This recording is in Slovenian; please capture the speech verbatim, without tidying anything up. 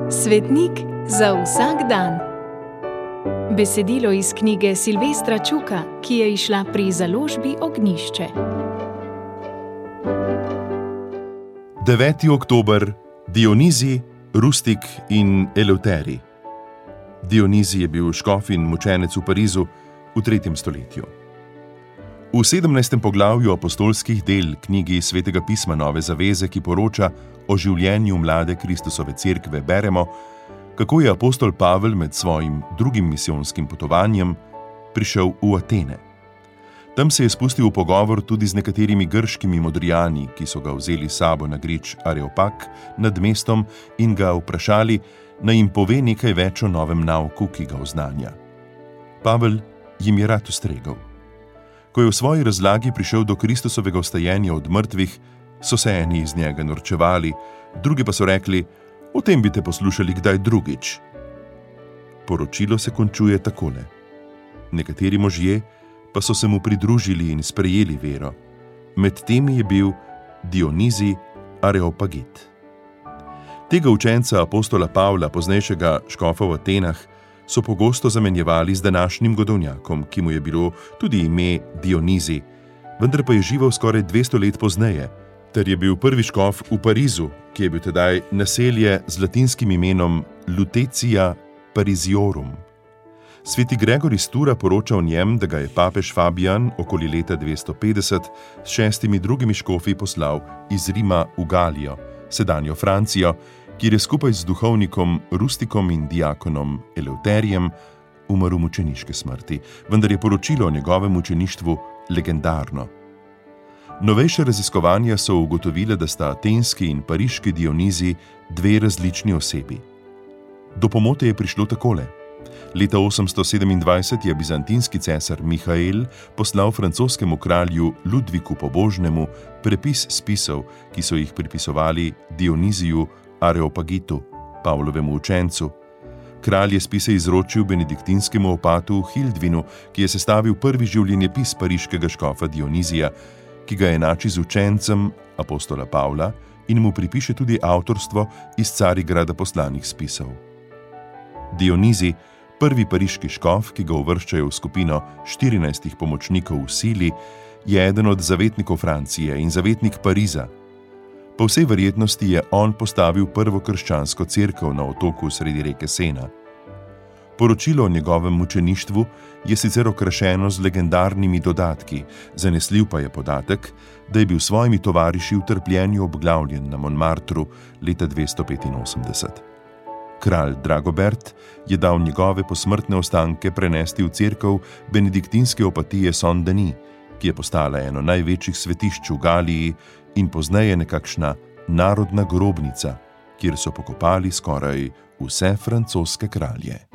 Svetnik za vsak dan. Besedilo iz knjige Silvestra Čuka, ki je izšla pri založbi Ognjišče. deveti oktober. Dionizij, Rustik in Eleuterij. Dionizij je bil škof in mučenec v Parizu v tretjem stoletju. V sedemnajstem poglavju apostolskih del knjigi Svetega pisma Nove zaveze, ki poroča o življenju mlade Kristusove cerkve, beremo, kako je apostol Pavel med svojim drugim misijonskim potovanjem prišel v Atene. Tam se je spustil v pogovor tudi z nekaterimi grškimi modrijani, ki so ga vzeli s sabo na grič Areopag nad mestom in ga vprašali, naj jim pove nekaj več o novem nauku, ki ga oznanja. Pavel jim je rad ustregel. Ko je v svoji razlagi prišel do Kristusovega vstajenja od mrtvih, so se eni iz njega norčevali, drugi pa so rekli, o tem bi te poslušali kdaj drugič. Poročilo se končuje takole. Nekateri možje pa so se mu pridružili in sprejeli vero. Med temi je bil Dionizij Areopagit. Tega učenca apostola Pavla, poznejšega škofa v Atenah, so pogosto zamenjevali z današnjim godovnjakom, ki mu je bilo tudi ime Dionizij, vendar pa je živel skoraj dvesto let pozneje, ter je bil prvi škof v Parizu, ki je bil tedaj naselje z latinskim imenom Lutetia Parisiorum. Sveti Gregor iz Tura poroča o njem, da ga je papež Fabijan okoli leta dvesto petdeset s šestimi drugimi škofi poslal iz Rima v Galijo, sedanjo Francijo, kjer je skupaj z duhovnikom Rustikom in diakonom Eleuterijem umrl mučeniške smrti, vendar je poročilo o njegovem mučeništvu legendarno. Novejše raziskovanja so ugotovile, da sta atenski in pariški Dionizij dve različni osebi. Do pomote je prišlo takole. Leta osemsto sedemindvajset je bizantinski cesar Mihael poslal francoskemu kralju Ludviku Pobožnemu prepis spisov, ki so jih pripisovali Dioniziju Areopagitu, Pavlovemu učencu. Kralj je spise izročil benediktinskemu opatu Hildvinu, ki je sestavil prvi življenjepis pariškega škofa Dionizija, ki ga enači z učencem apostola Pavla in mu pripiše tudi avtorstvo iz Carigrada poslanih spisov. Dionizij, prvi pariški škof, ki ga uvrščajo v skupino štirinajstih pomočnikov v sili, je eden od zavetnikov Francije in zavetnik Pariza. Po vsej verjetnosti je on postavil prvo krščansko cerkev na otoku sredi reke Sena. Poročilo o njegovem mučeništvu je sicer okrašeno z legendarnimi dodatki, zanesljiv pa je podatek, da je bil s svojimi tovariši v trpljenju obglavljen na Montmartru leta dvesto petinosemdeset. Kralj Dragobert je dal njegove posmrtne ostanke prenesti v cerkev benediktinske opatije Saint-Denis, ki je postala eno največjih svetišč v Galiji in pozneje nekakšna narodna grobnica, kjer so pokopali skoraj vse francoske kralje.